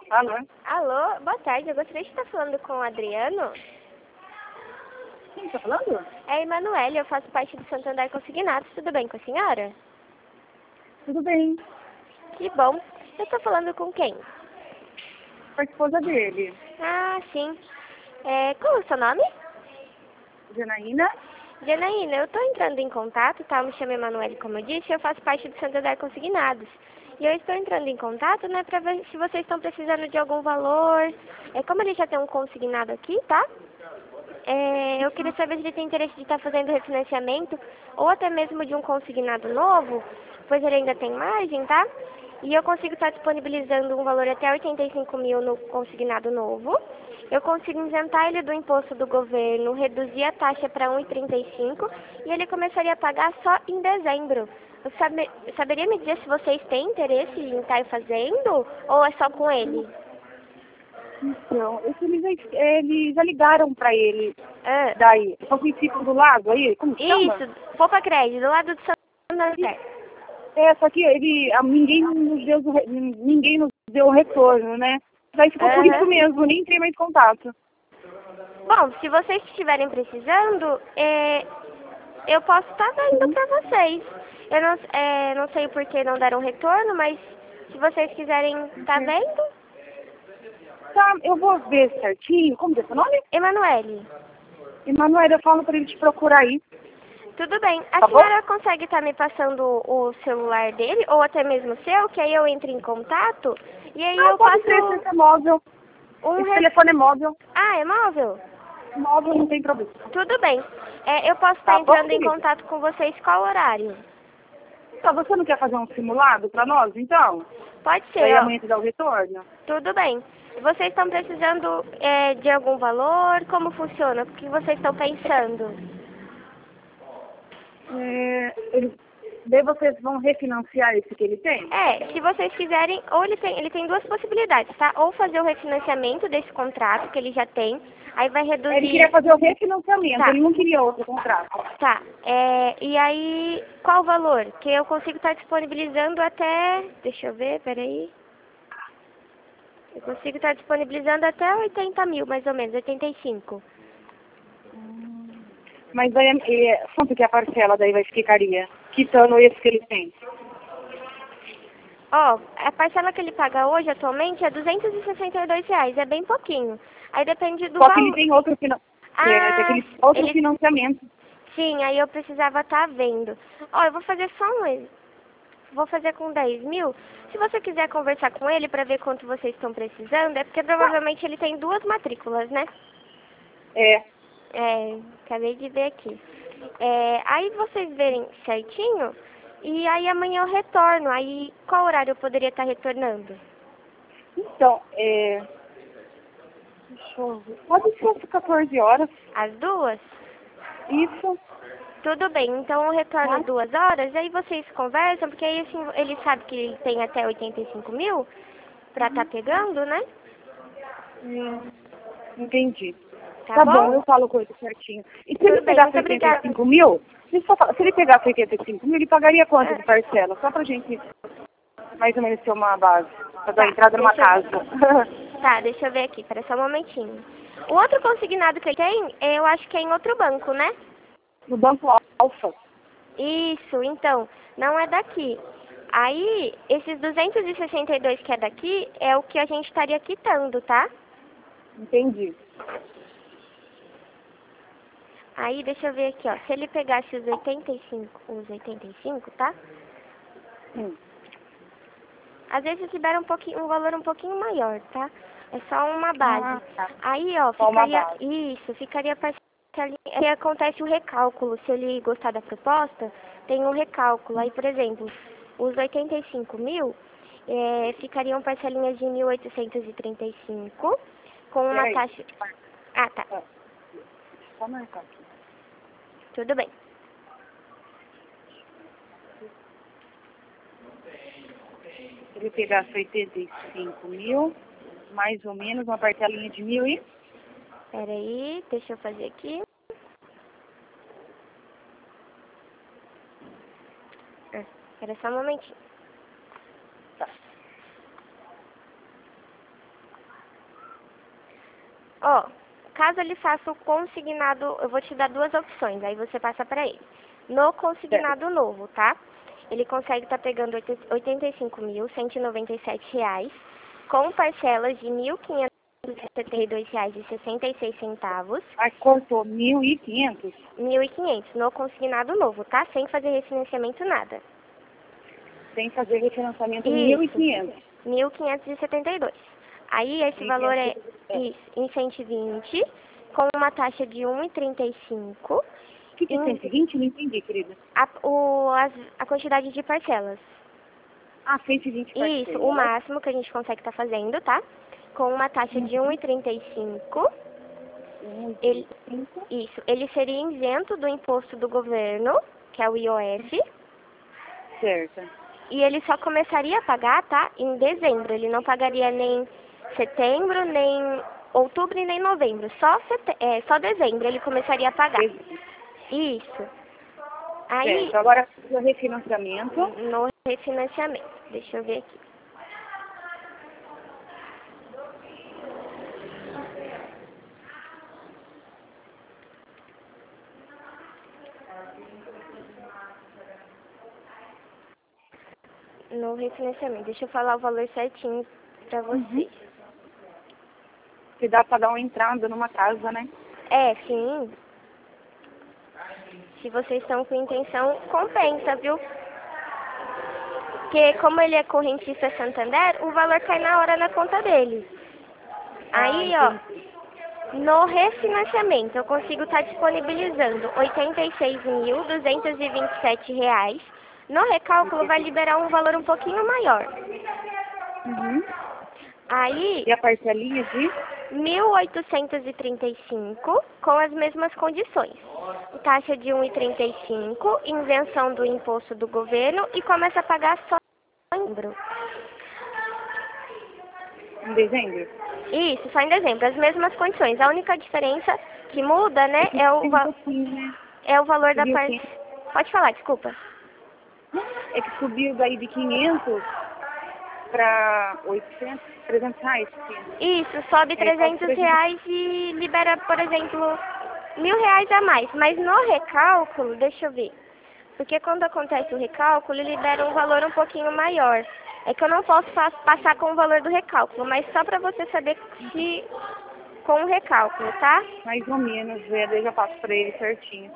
Alô? Alô, boa tarde. Eu gostaria de estar falando com o Adriano. Quem está falando? É a Emanuele, eu faço parte do Santander Consignados. Tudo bem com a senhora? Tudo bem. Que bom. Eu estou falando com quem? Com a esposa dele. Ah, sim. Qual é o seu nome? Janaína? Janaína, eu estou entrando em contato, tá? Eu me chamo Emanuele, como eu disse, eu faço parte do Santander Consignados. E eu estou entrando em contato, né, para ver se vocês estão precisando de algum valor. Como ele já tem um consignado aqui, tá? Eu queria saber se ele tem interesse de estar fazendo refinanciamento ou até mesmo de um consignado novo, pois ele ainda tem margem, tá? E eu consigo estar disponibilizando um valor até 85 mil no consignado novo. Eu consigo isentar ele do imposto do governo, reduzir a taxa para 1,35 e ele começaria a pagar só em dezembro. Saberia me dizer se vocês têm interesse em estar fazendo ou é só com ele? Então, eles já ligaram para ele. Ah, Daí, só que ficam do lado aí, como que chama? isso, Poupa Crédito, do lado do Santander. Só que ninguém nos deu o retorno, né? Daí ficou por isso Aham. mesmo, nem entrei mais em contato. Bom, se vocês estiverem precisando, eu posso estar vendo para vocês. Eu não sei por que não deram retorno, mas se vocês quiserem estar vendo, Tá, eu vou ver certinho. Como que é seu nome? Emanuele, Emanuel, eu falo para ele te procurar aí, tudo bem. A tá bom? senhora consegue estar me passando o celular dele, ou até mesmo o seu, que aí eu entro em contato, e aí Ah, eu pode ser, passo esse é móvel. um... Esse telefone é móvel. Ah, é móvel? Móvel não tem problema. Tudo bem. Eu posso estar Tá bom, entrando em querido? contato com vocês qual horário? Então, você não quer fazer um simulado para nós, então? Pode ser, Daí ó. amanhã te dá o retorno? Tudo bem. Vocês estão precisando de algum valor? Como funciona? O que vocês estão pensando? Daí vocês vão refinanciar esse que ele tem? Se vocês quiserem, ou ele tem duas possibilidades, tá? Ou fazer o refinanciamento desse contrato que ele já tem, aí vai Ele queria reduzir. fazer o refinanciamento, Tá, ele não queria outro contrato. tá. E aí, qual o valor? Que eu consigo estar disponibilizando até. Deixa eu ver, peraí. Eu consigo estar disponibilizando até 80 mil, mais ou menos, 85. Mas daí, quanto que a parcela daí ficaria? Quitando esse que ele tem? Ó, a parcela que ele paga hoje, atualmente, é R$ 262, é bem pouquinho. Aí depende do Só que ele valor. tem outro, tem Ah, aquele outro ele... financiamento. Sim, aí eu precisava estar vendo. Ó, eu vou fazer só um... Vou fazer com 10 mil. Se você quiser conversar com ele para ver quanto vocês estão precisando, é porque provavelmente ele tem duas matrículas, né? É, Acabei de ver aqui. Aí vocês verem certinho, e aí amanhã eu retorno. Aí qual horário eu poderia estar retornando? então, deixa eu ver. Pode ser às 14 horas. Às 2? Isso, Tudo bem, então eu retorno tá? 2 horas, aí vocês conversam, porque aí assim, ele sabe que ele tem até 85 mil pra estar pegando, né? Entendi. Tá Tá bom, bom? eu falo com ele certinho. E se ele Tudo bem, pegasse muito obrigada. 85 mil, deixa eu só falar, se ele pegasse 85 mil, ele pagaria quanto Ah, de parcela? Só pra gente mais ou menos ter uma base, pra dar tá, entrada numa casa. deixa eu ver aqui, espera só um momentinho. O outro consignado que ele tem, eu acho que é em outro banco, né? No Banco Alfa. Isso, então, não é daqui. Aí, esses 262 que é daqui, é o que a gente estaria quitando, tá? Entendi. Aí, deixa eu ver aqui, ó. Se ele pegasse os 85, tá? Sim. Às vezes libera um valor um pouquinho maior, tá? É só uma base. Ah, tá. Aí, ó, Só uma ficaria, base. ficaria parcial. Aí acontece o recálculo. Se ele gostar da proposta, tem um recálculo. Aí, por exemplo, os 85 mil ficariam parcelinhas de 1.835 com uma Peraí. taxa... Ah, tá. Só marcar aqui. Tudo bem. Se ele pegasse 85 mil, mais ou menos, uma parcelinha de 1.000 e... Peraí, deixa eu fazer aqui. Espera só um momentinho. Tá. Ó, caso ele faça o consignado, eu vou te dar duas opções, aí você passa para ele. No consignado novo, tá? Ele consegue estar pegando R$ 85.197, com parcelas de R$ 1.572,66. Aí cortou 1.500? 1.500 no consignado novo, tá? Sem fazer refinanciamento, nada. Sem fazer refinanciamento, Isso. 1.500. 1.572. Aí esse valor é isso, em 120, com uma taxa de 1,35. O que é 120? Não entendi, querida. A quantidade de parcelas. Ah, 120 parcelas. Isso, o máximo que a gente consegue estar fazendo, tá? Com uma taxa de 1,35. Ele seria isento do imposto do governo, que é o IOF. Certo. E ele só começaria a pagar, tá? Em dezembro. Ele não pagaria nem setembro, nem outubro e nem novembro. Só dezembro ele começaria a pagar. Isso. Aí, certo. Agora, o refinanciamento. no refinanciamento. Deixa eu ver aqui. No refinanciamento. Deixa eu falar o valor certinho pra você. Que dá para dar uma entrada numa casa, né? É, sim. Se vocês estão com intenção, compensa, viu? Porque como ele é correntista Santander, o valor cai na hora na conta dele. Aí, ó, no refinanciamento, eu consigo estar disponibilizando R$ 86.227. No recálculo, vai liberar um valor um pouquinho maior. Aí, E a parcelinha de? 1.835, com as mesmas condições. Taxa de 1,35, isenção do imposto do governo e começa a pagar só em dezembro. Em dezembro? Isso, só em dezembro. As mesmas condições. A única diferença que muda, né, é o valor da parte... Pode falar, desculpa. É que subiu daí de 500 para 800, 300 reais. Isso, sobe R$ 300 e libera, por exemplo, R$ 1.000 a mais. Mas no recálculo, deixa eu ver. Porque quando acontece o recálculo, ele libera um valor um pouquinho maior. É que eu não posso passar com o valor do recálculo, mas só para você saber se com o recálculo, tá? Mais ou menos, daí eu já passo para ele certinho.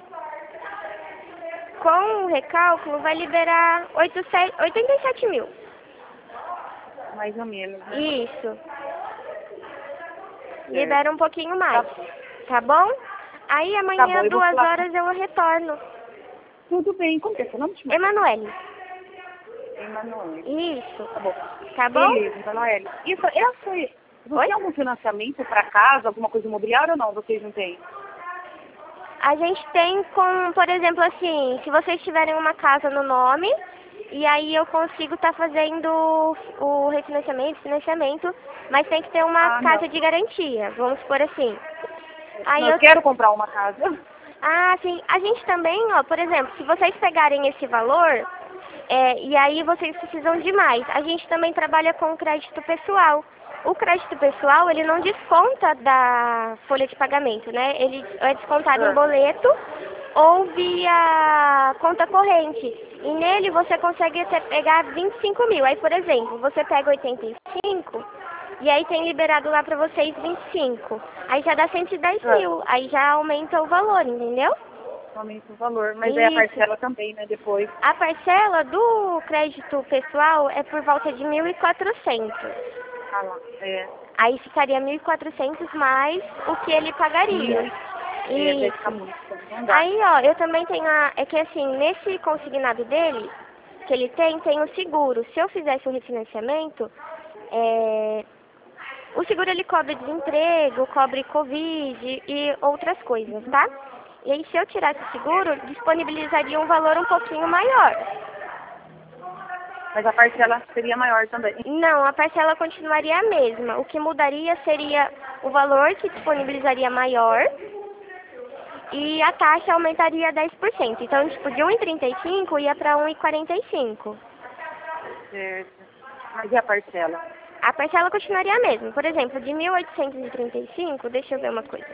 Com o recálculo vai liberar 87 mil. Mais ou menos, né? Isso. Libera um pouquinho mais. Tá bom? Aí amanhã, 2 horas, eu retorno. Tudo bem. Como que é seu nome? Emanuele. Emanuele. Isso. Tá bom. Tá bom? Beleza, Emanuele. Você tem algum financiamento para casa, alguma coisa imobiliária ou não? Vocês não têm? A gente tem com, por exemplo, assim, se vocês tiverem uma casa no nome, e aí eu consigo estar fazendo o refinanciamento, financiamento, mas tem que ter uma casa de garantia, vamos supor assim. Aí eu quero comprar uma casa. Ah, sim. A gente também, ó, por exemplo, se vocês pegarem esse valor, e aí vocês precisam de mais, a gente também trabalha com crédito pessoal. O crédito pessoal, ele não desconta da folha de pagamento, né? Ele é descontado em boleto ou via conta corrente. E nele você consegue até pegar 25 mil. Aí, por exemplo, você pega 85 e aí tem liberado lá pra vocês 25. Aí já dá 110 mil. Aí já aumenta o valor, entendeu? Aumenta o valor, mas aí a parcela também, né, depois. A parcela do crédito pessoal é por volta de 1.400. Ah lá, Aí ficaria 1.400 mais o que ele pagaria. Deve ficar muito, não dá. Aí, ó, eu também tenho é que assim, nesse consignado dele, que ele tem o seguro. Se eu fizesse o refinanciamento, o seguro ele cobre desemprego, cobre Covid e outras coisas, tá? E aí, se eu tirasse o seguro, disponibilizaria um valor um pouquinho maior. Mas a parcela seria maior também. Não, a parcela continuaria a mesma. O que mudaria seria o valor que disponibilizaria maior e a taxa aumentaria 10%. Então, tipo, de 1,35 ia para 1,45. Certo. Mas e a parcela? A parcela continuaria a mesma. Por exemplo, de 1.835, deixa eu ver uma coisa.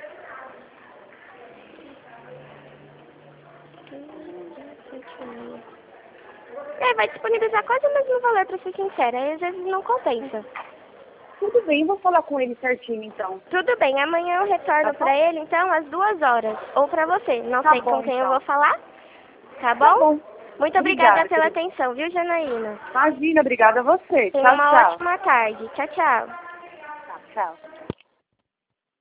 Vai disponibilizar quase o mesmo valor, pra ser sincera. Aí às vezes não compensa. Tudo bem, vou falar com ele certinho, então. Tudo bem, amanhã eu retorno pra ele, então, às 2 horas. Ou pra você, não sei com quem eu vou falar. Tá bom? Tá bom. Muito obrigada pela querida. atenção, viu, Janaína? Imagina, obrigada a você. Tenha Tchau, uma tchau. ótima tarde. Tchau, tchau. Tchau.